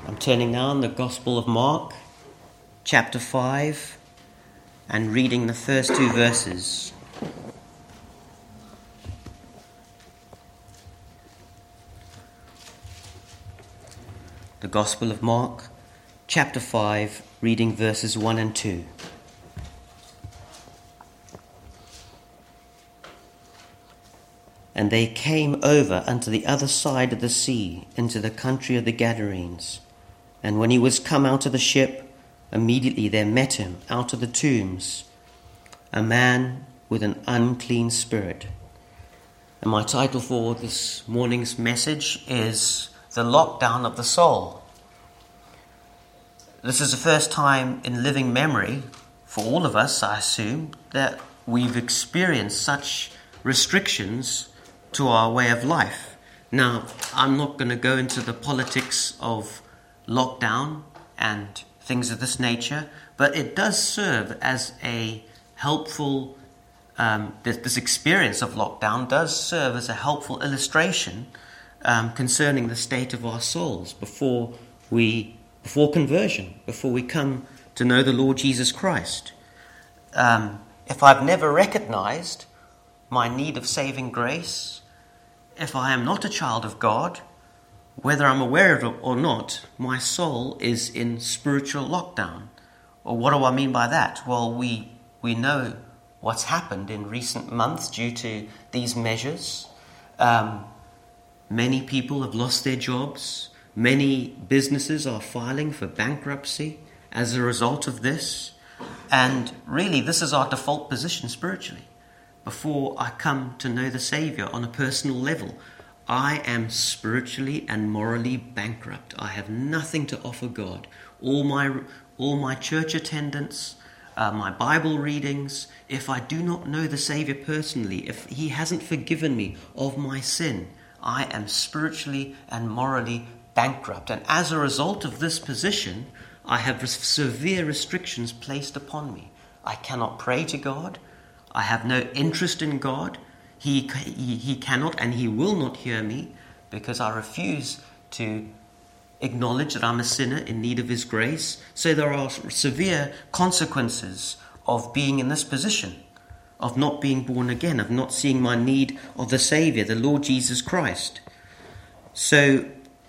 I'm turning now in the Gospel of Mark, chapter 5, and reading the first two verses. The Gospel of Mark, chapter 5, reading verses 1 and 2. And they came over unto the other side of the sea, into the country of the Gadarenes. And when he was come out of the ship, immediately there met him out of the tombs a man with an unclean spirit. And my title for this morning's message is The Lockdown of the Soul. This is the first time in living memory, for all of us, I assume, that we've experienced such restrictions to our way of life. Now, I'm not going to go into the politics of lockdown and things of this nature, but it does serve as a helpful, this experience of lockdown does serve as a helpful illustration concerning the state of our souls before conversion, before we come to know the Lord Jesus Christ. If I've never recognized my need of saving grace, if I am not a child of God, whether I'm aware of it or not, my soul is in spiritual lockdown. Well, what do I mean by that? Well, we know what's happened in recent months due to these measures. Many people have lost their jobs. Many businesses are filing for bankruptcy as a result of this. And really, this is our default position spiritually. Before I come to know the Savior on a personal level, I am spiritually and morally bankrupt. I have nothing to offer God. All my church attendance, my Bible readings, if I do not know the Savior personally, if He hasn't forgiven me of my sin, I am spiritually and morally bankrupt. And as a result of this position, I have severe restrictions placed upon me. I cannot pray to God. I have no interest in God. He cannot and He will not hear me because I refuse to acknowledge that I'm a sinner in need of His grace. So there are severe consequences of being in this position, of not being born again, of not seeing my need of the Savior, the Lord Jesus Christ. So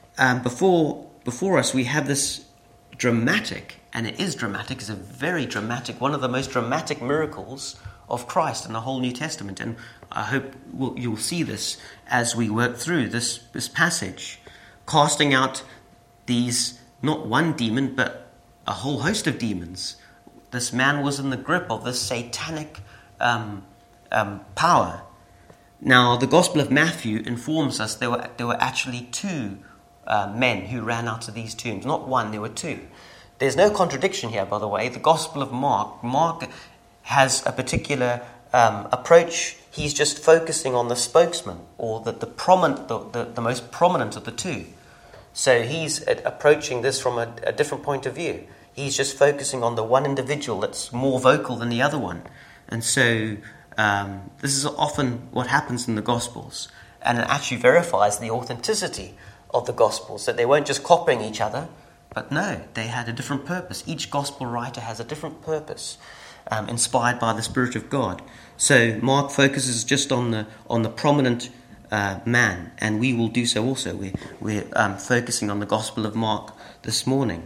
before us we have this dramatic, and it is dramatic, it's a very dramatic, one of the most dramatic miracles of Christ in the whole New Testament. And I hope you'll see this as we work through this passage, casting out these, not one demon, but a whole host of demons. This man was in the grip of this satanic power. Now, the Gospel of Matthew informs us there were actually two men who ran out of these tombs. Not one, there were two. There's no contradiction here, by the way. The Gospel of Mark has a particular approach. He's just focusing on the spokesman, or the most prominent of the two. So he's approaching this from a different point of view. He's just focusing on the one individual that's more vocal than the other one. And so this is often what happens in the Gospels. And it actually verifies the authenticity of the Gospels, that they weren't just copying each other, but no, they had a different purpose. Each Gospel writer has a different purpose, inspired by the Spirit of God. So Mark focuses just on the prominent man, and we will do so also. We're focusing on the Gospel of Mark this morning.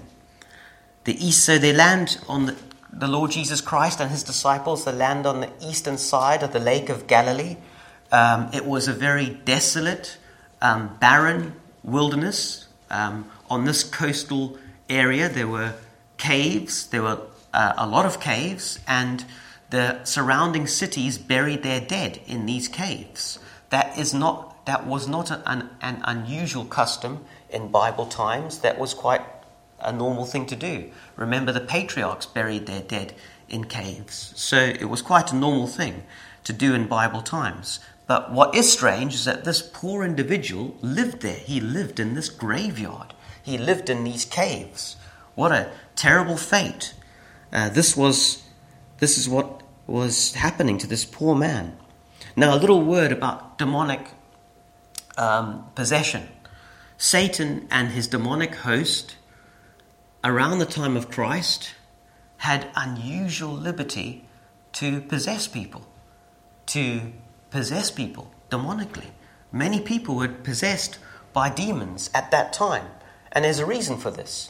So they land on the Lord Jesus Christ and His disciples. They land on the eastern side of the Lake of Galilee. It was a very desolate, barren wilderness. On this coastal area, there were caves. There were a lot of caves, and the surrounding cities buried their dead in these caves. That was not an unusual custom in Bible times. That was quite a normal thing to do. Remember, the patriarchs buried their dead in caves. So it was quite a normal thing to do in Bible times. But what is strange is that this poor individual lived there. He lived in this graveyard. He lived in these caves. What a terrible fate. This is what was happening to this poor man. Now, a little word about demonic possession. Satan and his demonic host around the time of Christ, had unusual liberty to possess people demonically. Many people were possessed by demons at that time, and there's a reason for this.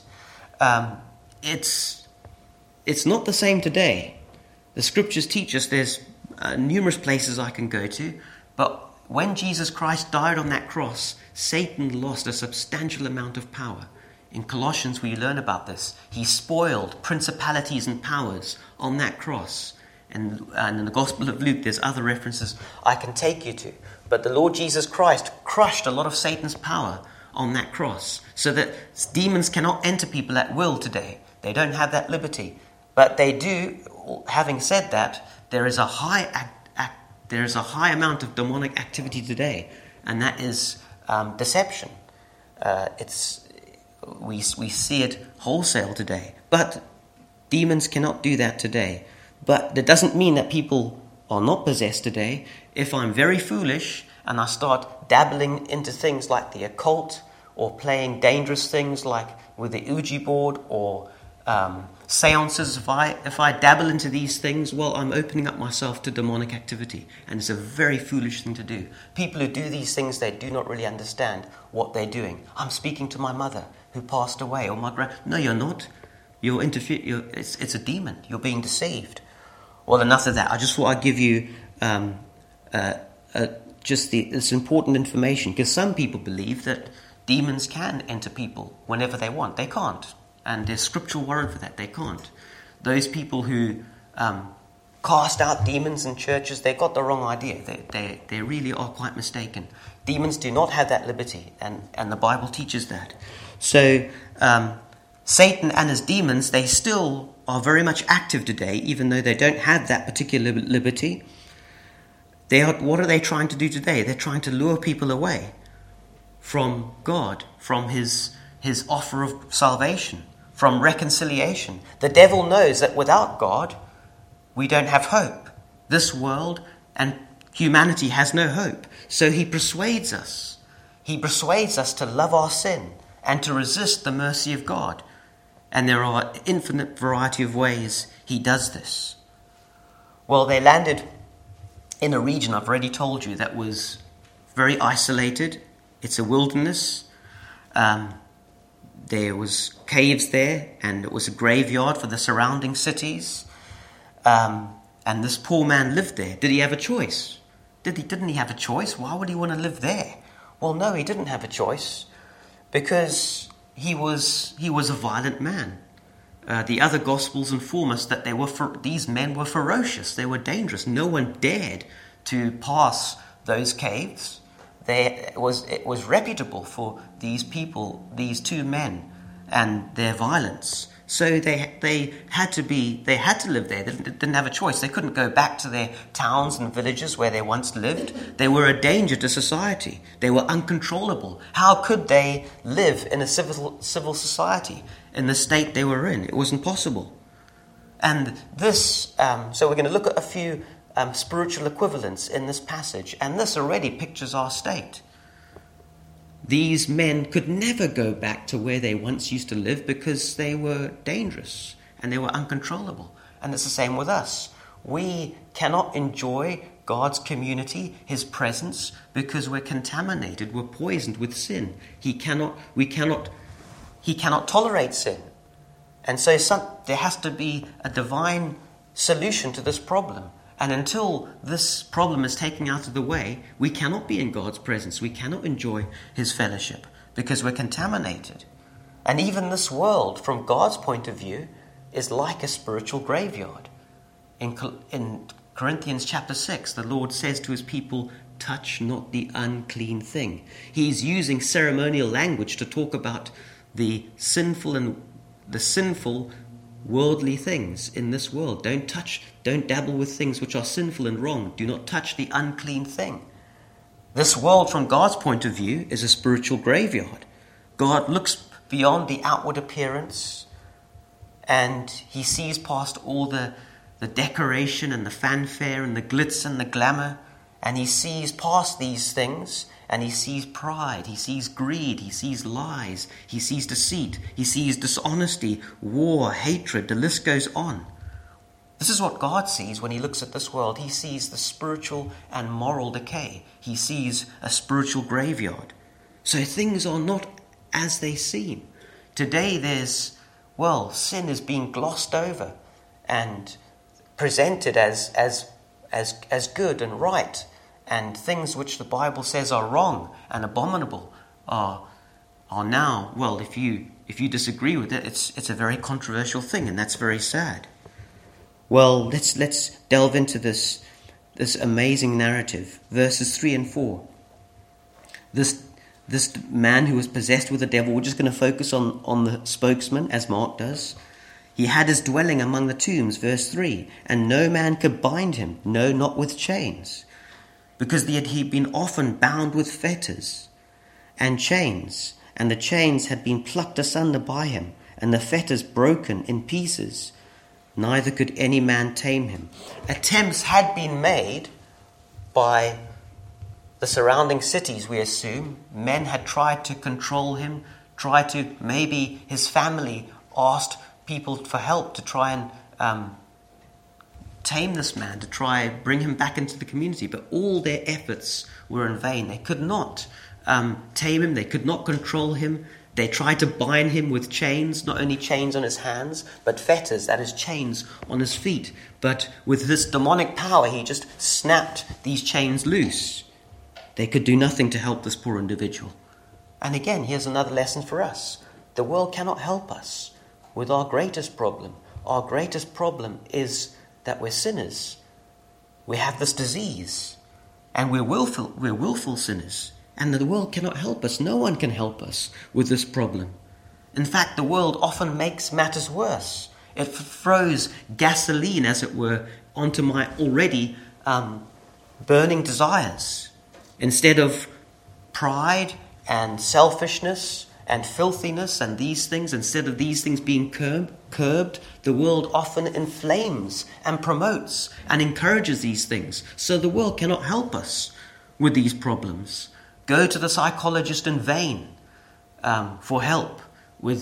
It's not the same today. The scriptures teach us there's numerous places I can go to, but when Jesus Christ died on that cross, Satan lost a substantial amount of power. In Colossians, we learn about this. He spoiled principalities and powers on that cross. And in the Gospel of Luke, there's other references I can take you to. But the Lord Jesus Christ crushed a lot of Satan's power on that cross, so that demons cannot enter people at will today. They don't have that liberty. But they do. Having said that, there is a high amount of demonic activity today, and that is deception. We see it wholesale today. But demons cannot do that today. But that doesn't mean that people are not possessed today. If I'm very foolish and I start dabbling into things like the occult, or playing dangerous things like with the Ouija board, or seances, if I dabble into these things, well, I'm opening up myself to demonic activity, and it's a very foolish thing to do. People who do these things, they do not really understand what they're doing. I'm speaking to my mother who passed away, or my no, you're not. It's a demon. You're being deceived. Well, enough of that. I just thought I'd give you this important information, because some people believe that demons can enter people whenever they want. They can't. And there's scriptural warrant for that. They can't. Those people who cast out demons in churches, they've got the wrong idea. They really are quite mistaken. Demons do not have that liberty, and the Bible teaches that. So Satan and his demons, they still are very much active today, even though they don't have that particular liberty. What are they trying to do today? They're trying to lure people away from God, from his offer of salvation, from reconciliation. The devil knows that without God, we don't have hope. This world and humanity has no hope. So he persuades us. He persuades us to love our sin and to resist the mercy of God. And there are an infinite variety of ways he does this. Well, they landed in a region, I've already told you, that was very isolated. It's a wilderness. There was caves there, and it was a graveyard for the surrounding cities. And this poor man lived there. Did he have a choice? Didn't he have a choice? Why would he want to live there? Well, no, he didn't have a choice, because he was a violent man. The other Gospels inform us that these men were ferocious. They were dangerous. No one dared to pass those caves. It was reputable for these people, these two men, and their violence. So they had to live there. They didn't have a choice. They couldn't go back to their towns and villages where they once lived. They were a danger to society. They were uncontrollable. How could they live in a civil society in the state they were in? It wasn't possible. And this, so we're going to look at a few spiritual equivalents in this passage, and this already pictures our state. These men could never go back to where they once used to live, because they were dangerous and they were uncontrollable. And it's the same with us. We cannot enjoy God's community, his presence, because we're contaminated, we're poisoned with sin. He cannot tolerate sin. And so there has to be a divine solution to this problem. And until this problem is taken out of the way, we cannot be in God's presence. We cannot enjoy his fellowship, because we're contaminated. And even this world, from God's point of view, is like a spiritual graveyard. In Corinthians chapter 6, the Lord says to his people, touch not the unclean thing. He's using ceremonial language to talk about the sinful worldly things in this world. Don't dabble with things which are sinful and wrong. Do not touch the unclean thing. This world, from God's point of view, is a spiritual graveyard. God looks beyond the outward appearance, and he sees past all the decoration and the fanfare and the glitz and the glamour, and he sees past these things, and he sees pride, he sees greed, he sees lies, he sees deceit, he sees dishonesty, war, hatred, the list goes on. This is what God sees when he looks at this world. He sees the spiritual and moral decay. He sees a spiritual graveyard. So things are not as they seem. Today sin is being glossed over and presented as good and right, and things which the Bible says are wrong and abominable are now, well, if you disagree with it, it's a very controversial thing, and that's very sad. Well, let's delve into this amazing narrative, verses 3 and 4. This man who was possessed with the devil, we're just going to focus on the spokesman, as Mark does. He had his dwelling among the tombs, verse 3, and no man could bind him, no, not with chains, because he'd been often bound with fetters and chains, and the chains had been plucked asunder by him, and the fetters broken in pieces. Neither could any man tame him. Attempts had been made by the surrounding cities, we assume. Men had tried to control him, maybe his family asked people for help to try and tame this man, to try bring him back into the community. But all their efforts were in vain. They could not tame him. They could not control him. They tried to bind him with chains, not only chains on his hands, but fetters, that is chains on his feet. But with this demonic power, he just snapped these chains loose. They could do nothing to help this poor individual. And again, here's another lesson for us. The world cannot help us with our greatest problem. Our greatest problem is that we're sinners. We have this disease, and we're willful sinners. And the world cannot help us. No one can help us with this problem. In fact, the world often makes matters worse. It throws gasoline, as it were, onto my already burning desires. Instead of pride and selfishness and filthiness and these things, instead of these things being curbed, the world often inflames and promotes and encourages these things. So the world cannot help us with these problems. Go to the psychologist in vain for help with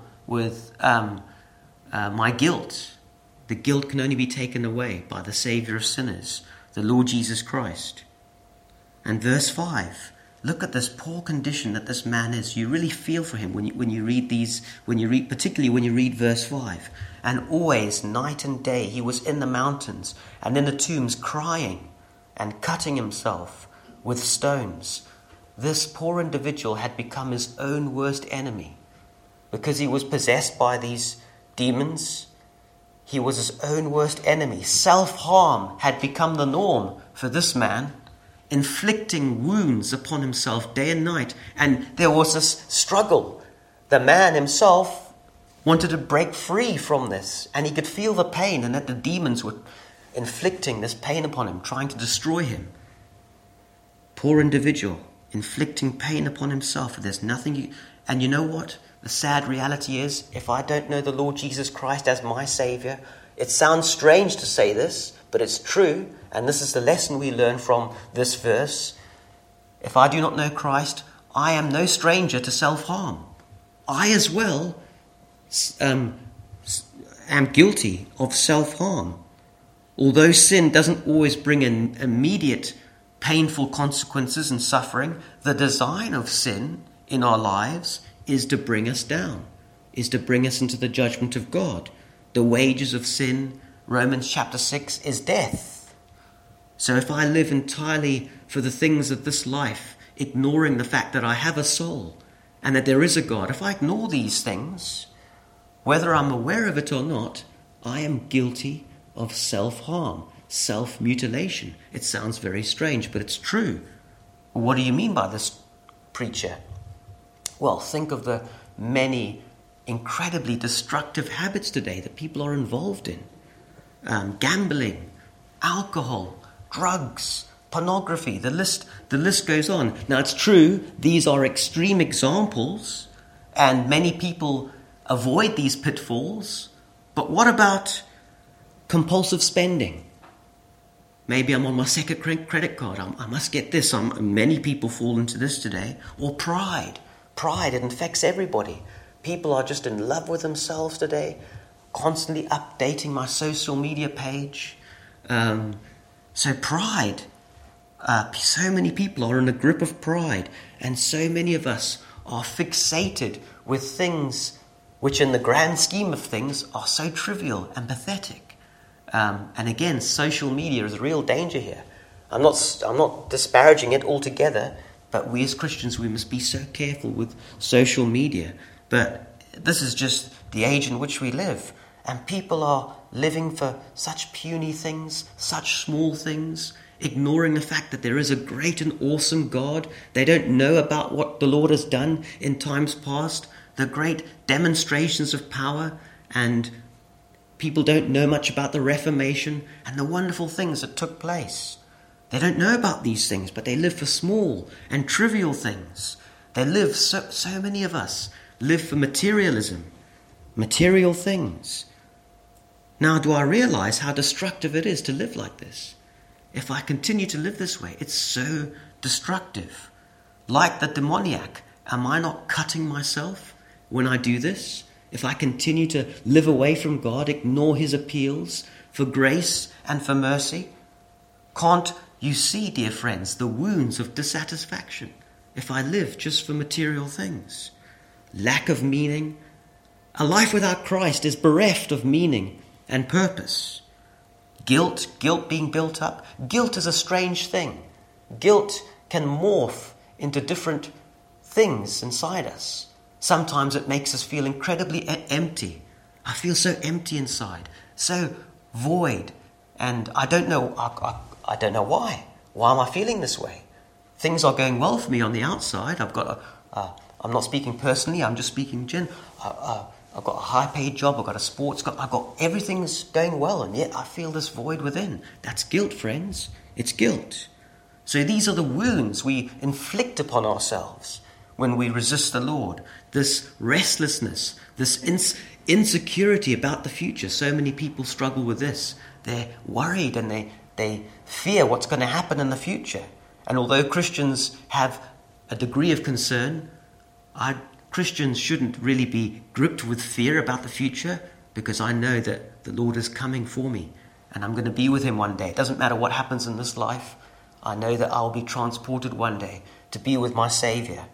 my guilt. The guilt can only be taken away by the Savior of sinners, the Lord Jesus Christ. And verse 5, look at this poor condition that this man is. You really feel for him when you read particularly when you read verse 5. And always, night and day, he was in the mountains and in the tombs crying and cutting himself with stones. This poor individual had become his own worst enemy. Because he was possessed by these demons, he was his own worst enemy. Self-harm had become the norm for this man, inflicting wounds upon himself day and night. And there was this struggle. The man himself wanted to break free from this, and he could feel the pain, and that the demons were inflicting this pain upon him, trying to destroy him. Poor individual, inflicting pain upon himself. There's nothing and you know what? The sad reality is, if I don't know the Lord Jesus Christ as my Savior, it sounds strange to say this, but it's true, and this is the lesson we learn from this verse. If I do not know Christ, I am no stranger to self-harm. I as well am guilty of self-harm. Although sin doesn't always bring an immediate painful consequences and suffering, the design of sin in our lives is to bring us down, is to bring us into the judgment of God. The wages of sin, Romans chapter 6, is death. So if I live entirely for the things of this life, ignoring the fact that I have a soul and that there is a God, if I ignore these things, whether I'm aware of it or not, I am guilty of self-harm, self-mutilation. It sounds very strange, but it's true. What do you mean by this, preacher? Well, think of the many incredibly destructive habits today that people are involved in. Gambling, alcohol, drugs, pornography, the list goes on. Now, it's true, these are extreme examples, and many people avoid these pitfalls. But what about compulsive spending? Maybe I'm on my second credit card. I must get this. Many people fall into this today. Or pride. Pride, it infects everybody. People are just in love with themselves today, constantly updating my social media page. So pride. So many people are in a grip of pride. And so many of us are fixated with things which in the grand scheme of things are so trivial and pathetic. And again, social media is a real danger here. I'm not disparaging it altogether, but we as Christians, we must be so careful with social media. But this is just the age in which we live. And people are living for such puny things, such small things, ignoring the fact that there is a great and awesome God. They don't know about what the Lord has done in times past, the great demonstrations of power, and people don't know much about the Reformation and the wonderful things that took place. They don't know about these things, but they live for small and trivial things. They live, so many of us live for materialism, material things. Now, do I realize how destructive it is to live like this? If I continue to live this way, it's so destructive. Like the demoniac, am I not cutting myself when I do this? If I continue to live away from God, ignore his appeals for grace and for mercy, can't you see, dear friends, the wounds of dissatisfaction if I live just for material things? Lack of meaning. A life without Christ is bereft of meaning and purpose. Guilt being built up. Guilt is a strange thing. Guilt can morph into different things inside us. Sometimes it makes us feel incredibly empty. I feel so empty inside, so void, and I don't know. I don't know why. Why am I feeling this way? Things are going well for me on the outside. I'm not speaking personally. I'm just speaking I've got a high-paid job. I've got a sports job. I've got everything's going well, and yet I feel this void within. That's guilt, friends. It's guilt. So these are the wounds we inflict upon ourselves when we resist the Lord. This restlessness, this insecurity about the future. So many people struggle with this. They're worried and they fear what's going to happen in the future. And although Christians have a degree of concern, Christians shouldn't really be gripped with fear about the future, because I know that the Lord is coming for me and I'm going to be with him one day. It doesn't matter what happens in this life. I know that I'll be transported one day to be with my Savior.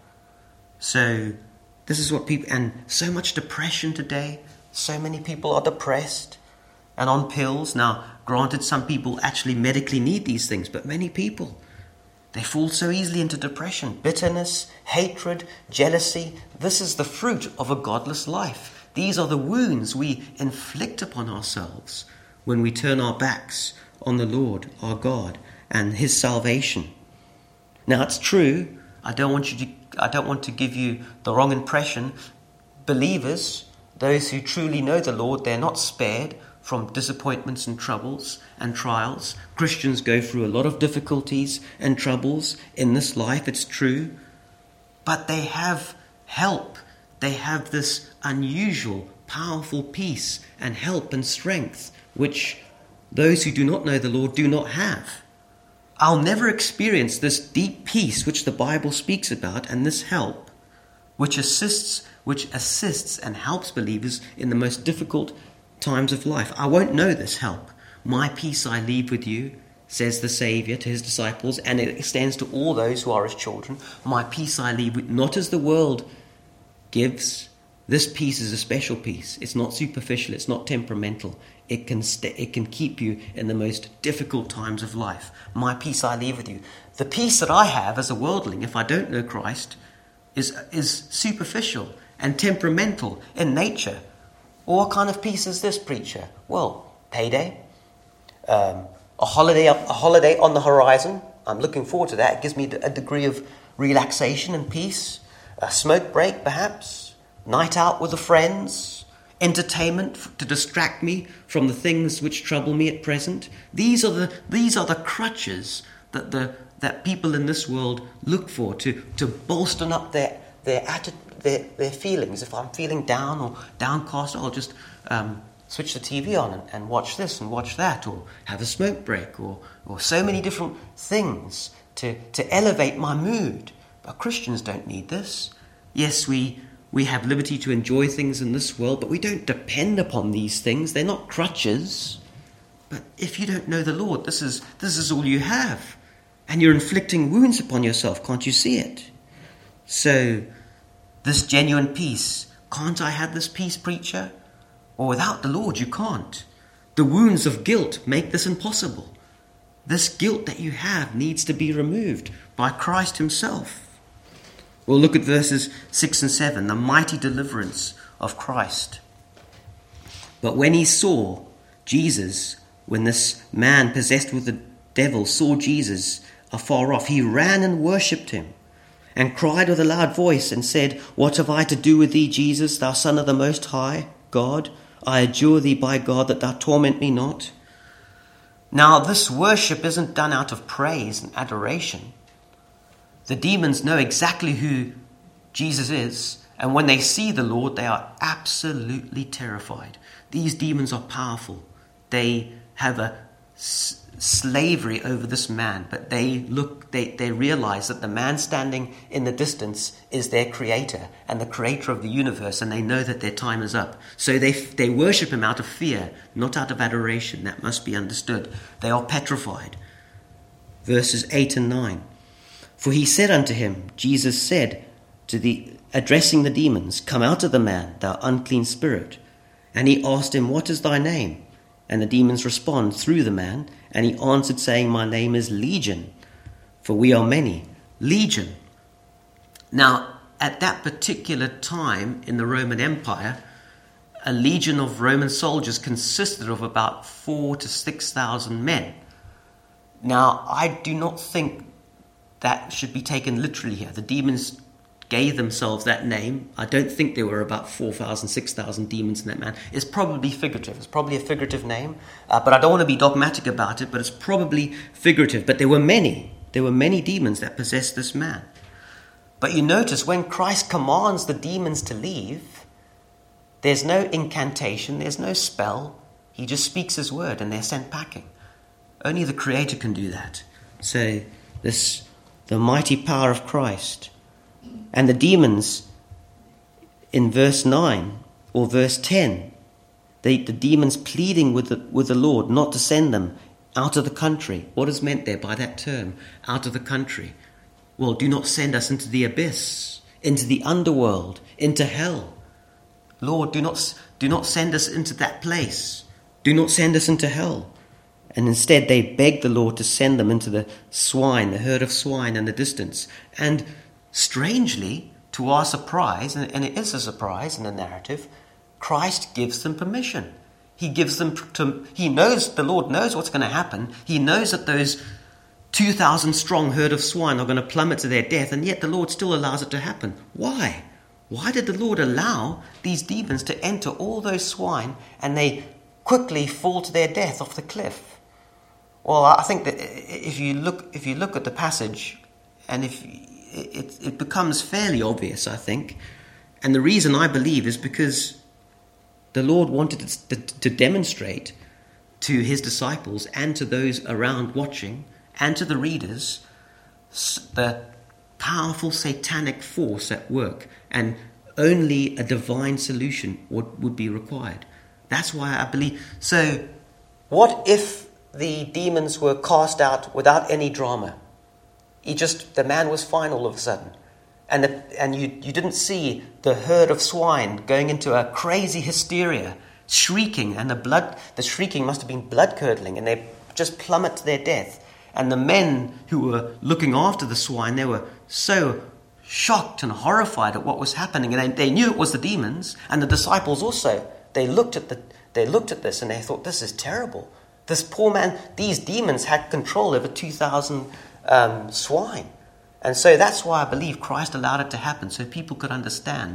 So this is what people, and so much depression today. So many people are depressed and on pills. Now, granted, some people actually medically need these things, but many people, they fall so easily into depression, bitterness, hatred, jealousy. This is the fruit of a godless life. These are the wounds we inflict upon ourselves when we turn our backs on the Lord, our God, and his salvation. Now, it's true. I don't want to give you the wrong impression. Believers, those who truly know the Lord, they're not spared from disappointments and troubles and trials. Christians go through a lot of difficulties and troubles in this life, it's true. But they have help. They have this unusual, powerful peace and help and strength, which those who do not know the Lord do not have. I'll never experience this deep peace which the Bible speaks about, and this help which assists and helps believers in the most difficult times of life. I won't know this help. My peace I leave with you, says the Saviour to his disciples, and it extends to all those who are his children. My peace I leave with, not as the world gives. This peace is a special peace. It's not superficial. It's not temperamental. It can keep you in the most difficult times of life. My peace I leave with you. The peace that I have as a worldling, if I don't know Christ, is superficial and temperamental in nature. What kind of peace is this, preacher? Well, payday, a holiday on the horizon. I'm looking forward to that. It gives me a degree of relaxation and peace. A smoke break, perhaps. Night out with the friends. Entertainment to distract me from the things which trouble me at present. These are the crutches that people in this world look for to bolster up their feelings. If I'm feeling down or downcast, I'll just switch the TV on and watch this and watch that, or have a smoke break, or so many different things to elevate my mood. But Christians don't need this. Yes, we have liberty to enjoy things in this world, but we don't depend upon these things. They're not crutches. But if you don't know the Lord, this is all you have. And you're inflicting wounds upon yourself. Can't you see it? So, this genuine peace, can't I have this peace, preacher? Or without the Lord, you can't. The wounds of guilt make this impossible. This guilt that you have needs to be removed by Christ himself. We'll look at verses 6 and 7, the mighty deliverance of Christ. But when he saw Jesus, when this man possessed with the devil saw Jesus afar off, he ran and worshipped him, and cried with a loud voice and said, What have I to do with thee, Jesus, thou Son of the Most High God? I adjure thee by God that thou torment me not. Now this worship isn't done out of praise and adoration. The demons know exactly who Jesus is, and when they see the Lord, they are absolutely terrified. These demons are powerful. They have a slavery over this man, but they realize that the man standing in the distance is their creator and the creator of the universe, and they know that their time is up. So they worship him out of fear, not out of adoration. That must be understood. They are petrified. Verses 8 and 9. For he said unto him, Jesus said, addressing the demons, Come out of the man, thou unclean spirit. And he asked him, What is thy name? And the demons respond through the man, and he answered, saying, My name is Legion, for we are many. Legion. Now, at that particular time in the Roman Empire, a legion of Roman soldiers consisted of about 4,000 to 6,000 men. Now, I do not think that should be taken literally here. The demons gave themselves that name. I don't think there were about 4,000, 6,000 demons in that man. It's probably figurative. It's probably a figurative name. But I don't want to be dogmatic about it, but it's probably figurative. But there were many. There were many demons that possessed this man. But you notice when Christ commands the demons to leave, there's no incantation, there's no spell. He just speaks his word and they're sent packing. Only the Creator can do that. So the mighty power of Christ. And the demons, in verse 9 or verse 10, the demons pleading with the Lord not to send them out of the country. What is meant there by that term, out of the country? Well, do not send us into the abyss, into the underworld, into hell. Lord, do not send us into that place. Do not send us into hell. And instead they begged the Lord to send them into the herd of swine in the distance. And strangely, to our surprise, and it is a surprise in the narrative, Christ gives them permission. He knows, the Lord knows what's going to happen. He knows that those 2,000 strong herd of swine are going to plummet to their death, and yet the Lord still allows it to happen. Why? Why did the Lord allow these demons to enter all those swine and they quickly fall to their death off the cliff? Well, I think that if you look at the passage, and if it becomes fairly obvious, I think. And the reason I believe is because the Lord wanted to demonstrate to his disciples and to those around watching and to the readers the powerful satanic force at work, and only a divine solution would be required. That's why I believe. So, what if the demons were cast out without any drama? The man was fine all of a sudden. And you didn't see the herd of swine going into a crazy hysteria, shrieking, and the shrieking must have been blood-curdling, and they just plummet to their death. And the men who were looking after the swine, they were so shocked and horrified at what was happening, and they knew it was the demons, and the disciples also. They looked at this and they thought, this is terrible. This poor man, these demons had control over 2,000 swine. And so that's why I believe Christ allowed it to happen, so people could understand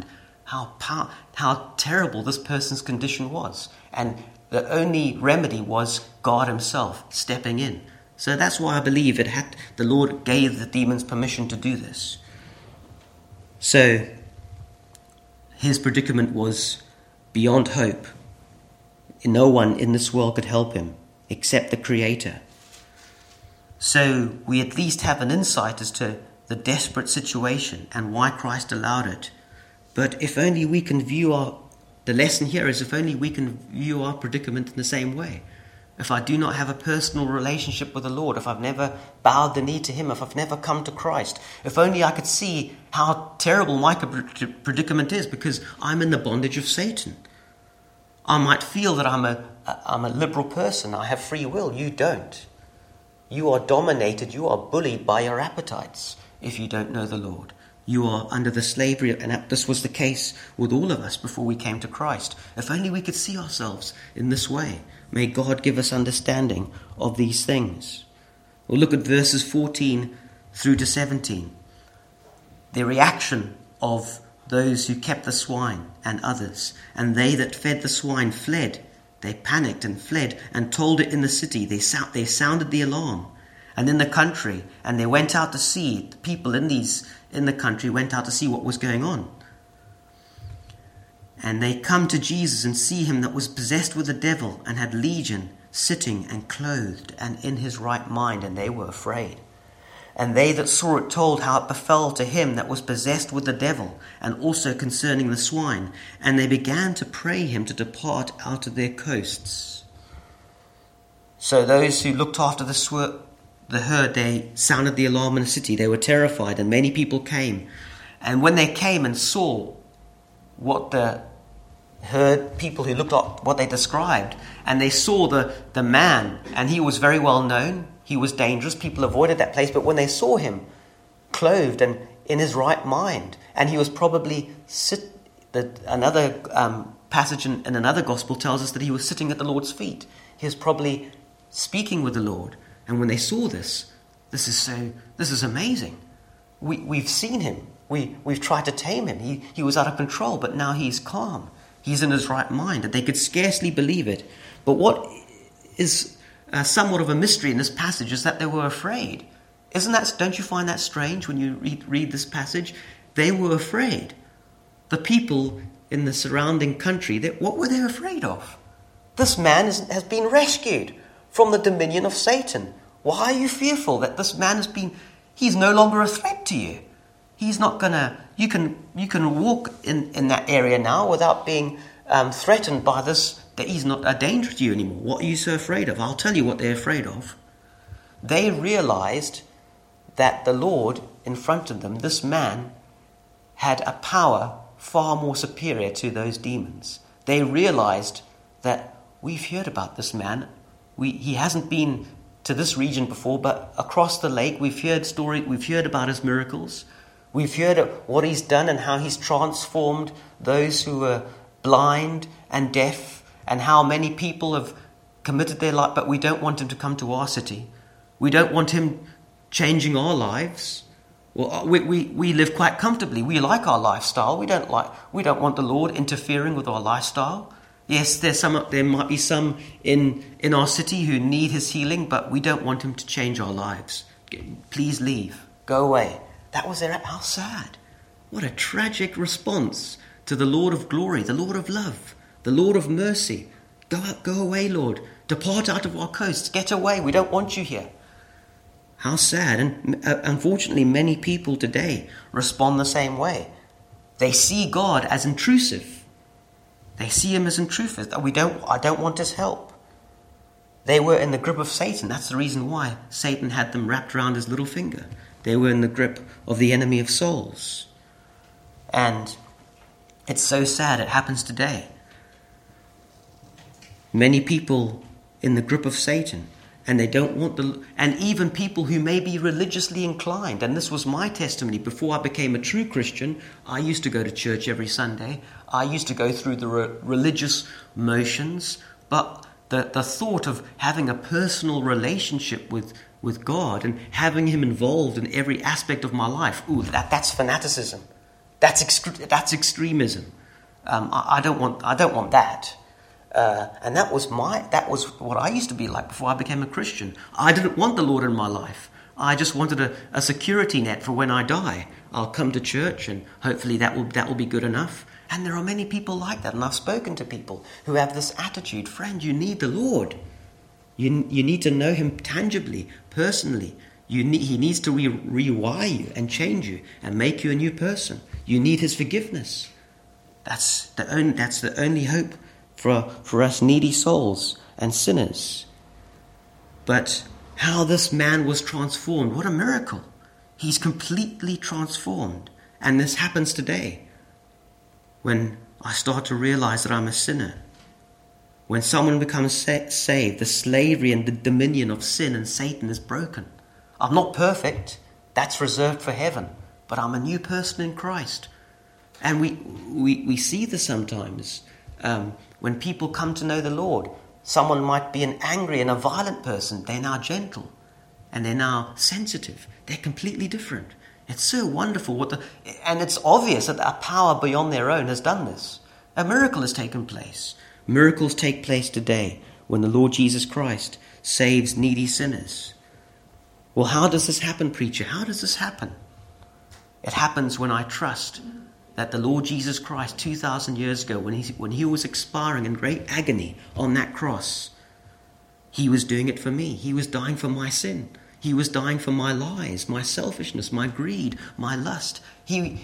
how terrible this person's condition was. And the only remedy was God himself stepping in. So that's why I believe the Lord gave the demons permission to do this. So his predicament was beyond hope. no one in this world could help him except the Creator. So we at least have an insight as to the desperate situation and why Christ allowed it. But if only we can view the lesson here is if only we can view our predicament in the same way. If I do not have a personal relationship with the Lord, if I've never bowed the knee to Him, if I've never come to Christ, if only I could see how terrible my predicament is, because I'm in the bondage of Satan. I might feel that I'm a liberal person, I have free will. You don't. You are dominated, you are bullied by your appetites if you don't know the Lord. You are under the slavery, and this was the case with all of us before we came to Christ. If only we could see ourselves in this way. May God give us understanding of these things. We'll look at verses 14 through to 17. The reaction of those who kept the swine and others. And they that fed the swine fled. They panicked and fled and told it in the city. They sounded the alarm. And in the country, and they went out to see, the people in the country went out to see what was going on. And they come to Jesus and see him that was possessed with the devil and had legion, sitting and clothed and in his right mind, and they were afraid. And they that saw it told how it befell to him that was possessed with the devil, and also concerning the swine. And they began to pray him to depart out of their coasts. So those who looked after the herd, they sounded the alarm in the city. They were terrified, and many people came. And when they came and saw what the herd, people who looked at what they described, and they saw the man, and he was very well known, he was dangerous, people avoided that place, but when they saw him clothed and in his right mind, and he was probably another passage in another gospel tells us that he was sitting at the Lord's feet. He was probably speaking with the Lord. And when they saw this is amazing. We've seen him. We've tried to tame him. He was out of control, but now he's calm. He's in his right mind. And they could scarcely believe it. But what is somewhat of a mystery in this passage is that they were afraid. Don't you find that strange when you read this passage? They were afraid. The people in the surrounding country, what were they afraid of? This man has been rescued from the dominion of Satan. Why are you fearful that this man he's no longer a threat to you? He's not gonna, you can walk in that area now without being threatened by this, that he's not a danger to you anymore. What are you so afraid of? I'll tell you what they're afraid of. They realized that the Lord in front of them, this man, had a power far more superior to those demons. They realized that we've heard about this man. He hasn't been to this region before, but across the lake we've heard about his miracles. We've heard of what he's done and how he's transformed those who were blind and deaf, and how many people have committed their life, but we don't want him to come to our city. We don't want him changing our lives. Well, we live quite comfortably. We like our lifestyle. We don't want the Lord interfering with our lifestyle. Yes, there might be some in our city who need his healing, but we don't want him to change our lives. Please leave. Go away. That was how sad. What a tragic response to the Lord of glory, the Lord of love, the Lord of mercy. Go away, Lord. Depart out of our coasts. Get away. We don't want you here. How sad. And unfortunately, many people today respond the same way. They see God as intrusive. They see him as intrusive. I don't want his help. They were in the grip of Satan. That's the reason why Satan had them wrapped around his little finger. They were in the grip of the enemy of souls. And it's so sad it happens today. Many people in the grip of Satan, and they don't want and even people who may be religiously inclined. And this was my testimony. Before I became a true Christian, I used to go to church every Sunday. I used to go through the religious motions. But the thought of having a personal relationship with God and having him involved in every aspect of my life, that's fanaticism. That's extremism. I don't want that. And that was what I used to be like before I became a Christian. I didn't want the Lord in my life. I just wanted a security net for when I die. I'll come to church and hopefully that will be good enough. And there are many people like that. And I've spoken to people who have this attitude. Friend, you need the Lord. You need to know him tangibly, personally. He needs to rewire you and change you and make you a new person. You need his forgiveness. That's the only hope for us needy souls and sinners. But how this man was transformed, what a miracle. He's completely transformed. And this happens today when I start to realize that I'm a sinner. When someone becomes saved, the slavery and the dominion of sin and Satan is broken. I'm not perfect. That's reserved for heaven. But I'm a new person in Christ. And we see this sometimes. When people come to know the Lord, someone might be an angry and a violent person. They're now gentle. And they're now sensitive. They're completely different. It's so wonderful. And it's obvious that a power beyond their own has done this. A miracle has taken place. Miracles take place today when the Lord Jesus Christ saves needy sinners. Well, how does this happen, preacher? How does this happen? It happens when I trust that the Lord Jesus Christ 2,000 years ago, when he was expiring in great agony on that cross, he was doing it for me. He was dying for my sin. He was dying for my lies, my selfishness, my greed, my lust. He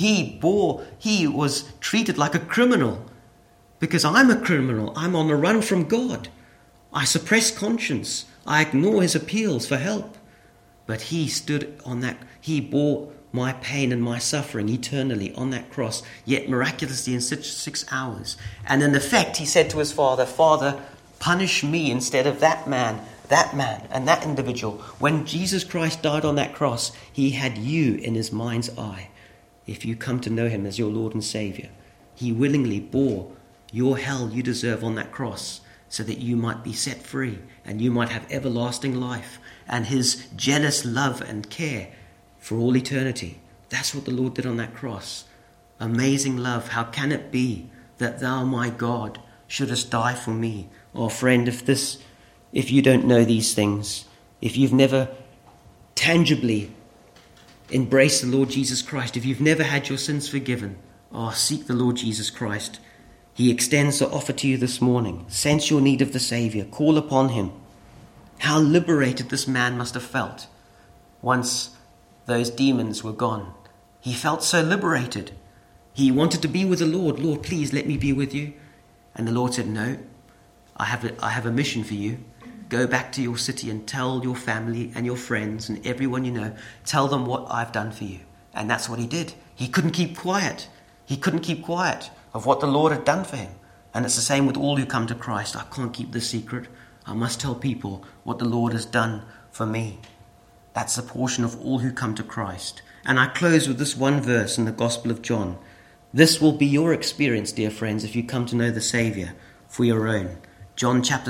was treated like a criminal because I'm a criminal. I'm on the run from God. I suppress conscience. I ignore his appeals for help. But he stood on that. He bore my pain and my suffering eternally on that cross, yet miraculously in 6 hours. And in effect, he said to his Father, Father, punish me instead of that man, and that individual. When Jesus Christ died on that cross, he had you in his mind's eye. If you come to know him as your Lord and Savior, he willingly bore your hell you deserve on that cross so that you might be set free and you might have everlasting life and his jealous love and care for all eternity. That's what the Lord did on that cross. Amazing love. How can it be that thou, my God, shouldest die for me? Oh, friend, if you don't know these things, if you've never tangibly embraced the Lord Jesus Christ, if you've never had your sins forgiven, seek the Lord Jesus Christ. He extends the offer to you this morning. Sense your need of the Savior. Call upon him. How liberated this man must have felt once those demons were gone. He felt so liberated. He wanted to be with the Lord. Lord, please let me be with you. And the Lord said, no, I have a mission for you. Go back to your city and tell your family and your friends and everyone you know, tell them what I've done for you. And that's what he did. He couldn't keep quiet. He couldn't keep quiet of what the Lord had done for him. And it's the same with all who come to Christ. I can't keep this secret. I must tell people what the Lord has done for me. That's the portion of all who come to Christ. And I close with this one verse in the Gospel of John. This will be your experience, dear friends, if you come to know the Savior for your own. John chapter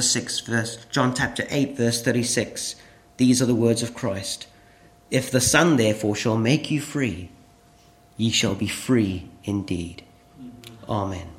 8, verse 36. These are the words of Christ. If the Son therefore shall make you free, ye shall be free indeed. Amen.